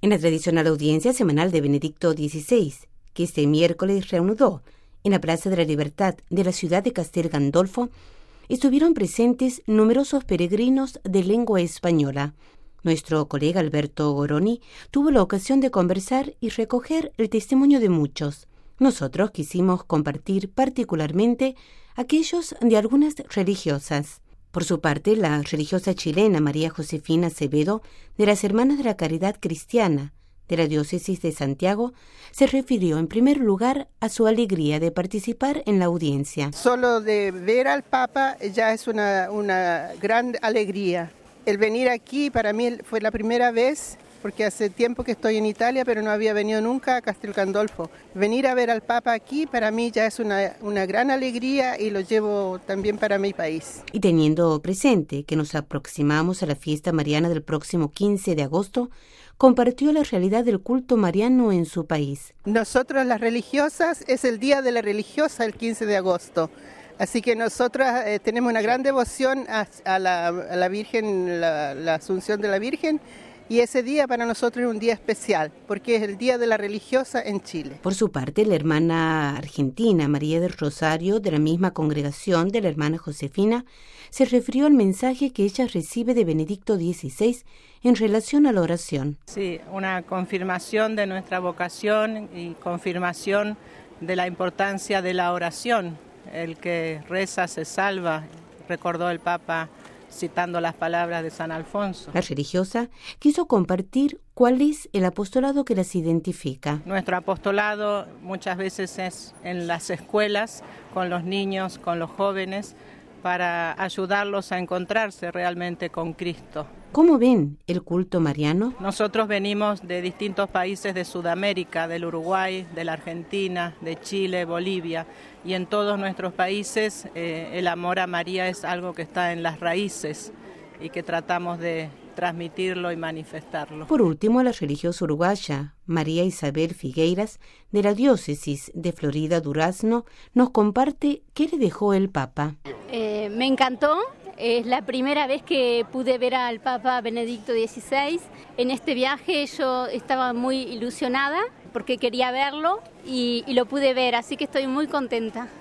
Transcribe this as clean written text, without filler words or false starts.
En la tradicional audiencia semanal de Benedicto XVI, que este miércoles reanudó en la Plaza de la Libertad de la ciudad de Castel Gandolfo, estuvieron presentes numerosos peregrinos de lengua española. Nuestro colega Alberto Goroni tuvo la ocasión de conversar y recoger el testimonio de muchos. Nosotros quisimos compartir particularmente aquellos de algunas religiosas. Por su parte, la religiosa chilena María Josefina Acevedo, de las Hermanas de la Caridad Cristiana de la Diócesis de Santiago, se refirió en primer lugar a su alegría de participar en la audiencia. Solo de ver al Papa ya es una gran alegría. El venir aquí para mí fue la primera vez, porque hace tiempo que estoy en Italia, pero no había venido nunca a Castel Gandolfo. Venir a ver al Papa aquí para mí ya es una gran alegría y lo llevo también para mi país. Y teniendo presente que nos aproximamos a la fiesta mariana del próximo 15 de agosto, compartió la realidad del culto mariano en su país. Nosotros las religiosas, es el día de la religiosa el 15 de agosto. Así que nosotras tenemos una gran devoción a la Virgen, la Asunción de la Virgen, y ese día para nosotros es un día especial, porque es el día de la religiosa en Chile. Por su parte, la hermana argentina María del Rosario, de la misma congregación de la hermana Josefina, se refirió al mensaje que ella recibe de Benedicto XVI en relación a la oración. Sí, una confirmación de nuestra vocación y confirmación de la importancia de la oración. El que reza se salva, recordó el Papa citando las palabras de San Alfonso. La religiosa quiso compartir cuál es el apostolado que las identifica. Nuestro apostolado muchas veces es en las escuelas, con los niños, con los jóvenes, para ayudarlos a encontrarse realmente con Cristo. ¿Cómo ven el culto mariano? Nosotros venimos de distintos países de Sudamérica, del Uruguay, de la Argentina, de Chile, Bolivia, y en todos nuestros países el amor a María es algo que está en las raíces y que tratamos de transmitirlo y manifestarlo. Por último, la religiosa uruguaya María Isabel Figueiras, de la diócesis de Florida Durazno, nos comparte qué le dejó el Papa. Me encantó. Es la primera vez que pude ver al Papa Benedicto XVI. En este viaje yo estaba muy ilusionada porque quería verlo y lo pude ver, así que estoy muy contenta.